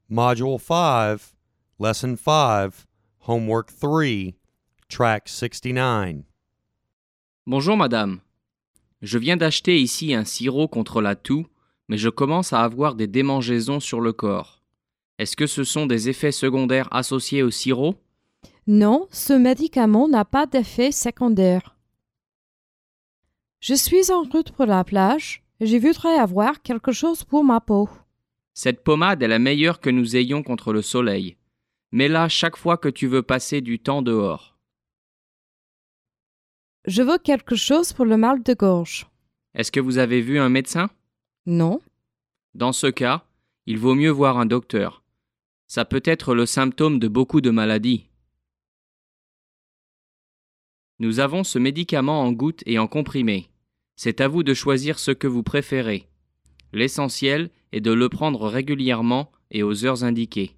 Module 5, Lesson 5, Homework 3, Track 69. Bonjour madame. Je viens d'acheter ici un sirop contre la toux, mais je commence à avoir des démangeaisons sur le corps. Est-ce que ce sont des effets secondaires associés au sirop? Non, ce médicament n'a pas d'effet secondaire. Je suis en route pour la plage et je voudrais avoir quelque chose pour ma peau. Cette pommade est la meilleure que nous ayons contre le soleil. Mets-la chaque fois que tu veux passer du temps dehors. Je veux quelque chose pour le mal de gorge. Est-ce que vous avez vu un médecin? Non. Dans ce cas, il vaut mieux voir un docteur. Ça peut être le symptôme de beaucoup de maladies. Nous avons ce médicament en gouttes et en comprimé. C'est à vous de choisir ce que vous préférez. L'essentiel est de le prendre régulièrement et aux heures indiquées.